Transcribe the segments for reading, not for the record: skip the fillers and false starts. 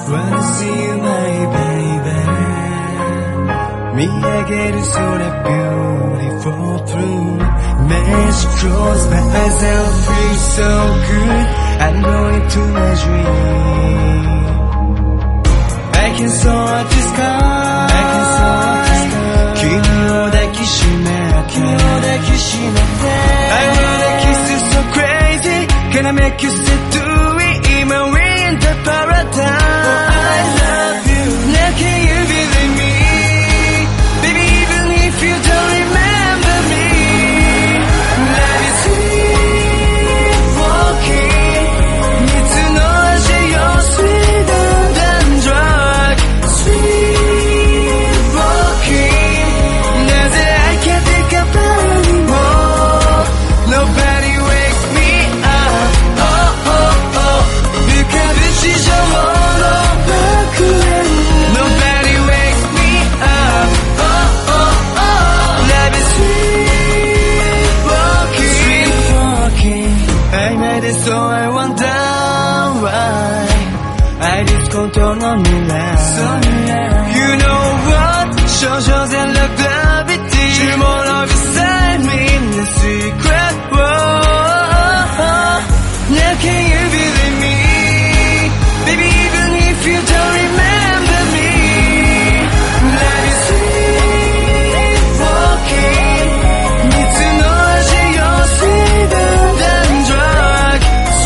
Wanna see you, my baby. 見上げる空 beautiful through Magic close my eyes and feel so good I'm going to my dream I can soar to sky君を抱きしめて I wanna kiss you so crazy Can I make you say do it even we're in the paradise I love you Now can you believe me Baby even if you don't remember me Love is sweet walking 蜜の味よ sweeter than drug Sweet walking なぜ I can't think about anymore Nobody wakes me up Oh oh oh 浮かぶ地上の楽園 Nobody wakes me up Oh oh oh Love is sweet walking I made it so I wonder why I just control on me now You know what? Shows and love gravity You more love beside me in the secret world Now can you believe me? Baby even if you don't remember me Love is sweet walking 蜜の味よ sweeter than drug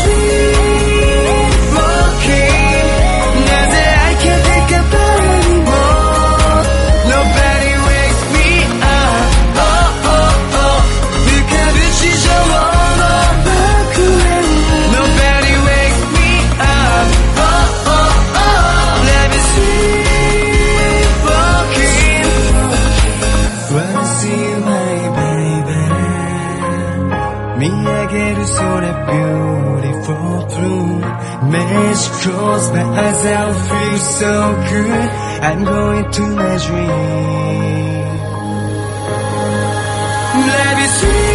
Sweet walking なぜ I can't think about anymore Nobody wakes me up Oh oh oh 浮かぶ地上の楽園 Nobody wakes me up Oh oh oh Love is sweet walking Wanna see you my baby 見上げる空 beautiful through Magic close my eyes I'll feel so good I'm going to my dream Love is sweet